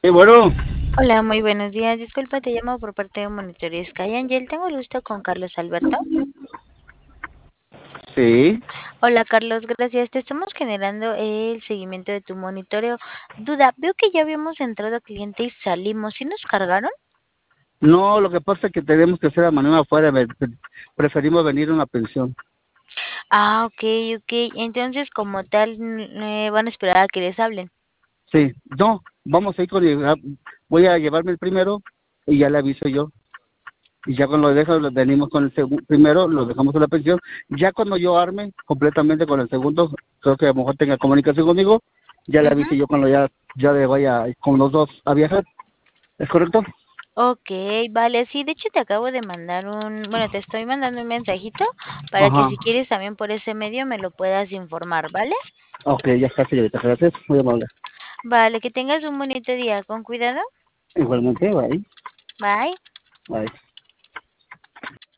Bueno, Hola, muy buenos días. Disculpa, te llamo por parte de Monitorio Sky Angel. Tengo el gusto con Carlos Alberto. sí, Hola, Carlos, gracias. Te estamos generando el seguimiento de tu monitoreo. Duda, veo que ya habíamos entrado cliente y salimos. ¿Sí nos cargaron? no, lo que pasa es que tenemos que hacer la manual afuera, preferimos venir a una pensión. Ah, ok, ok. Entonces, como tal, van a esperar a que les hablen. Sí, no, vamos a ir voy a llevarme el primero y ya le aviso yo. Y ya cuando lo dejo, venimos con el segundo, primero lo dejamos en la pensión. Ya cuando yo arme completamente con el segundo, creo que a lo mejor tenga comunicación conmigo, ya le Ujú. aviso yo cuando ya le vaya con los dos a viajar. ¿Es correcto? Ok, vale. Sí, de hecho te acabo de mandar bueno, te estoy mandando un mensajito para que Ajá. si quieres también por ese medio me lo puedas informar, ¿vale? Ok, ya está, señorita. Gracias. Muy amable. Vale, que tengas un bonito día. Con cuidado. Igualmente, bye. Bye. Bye.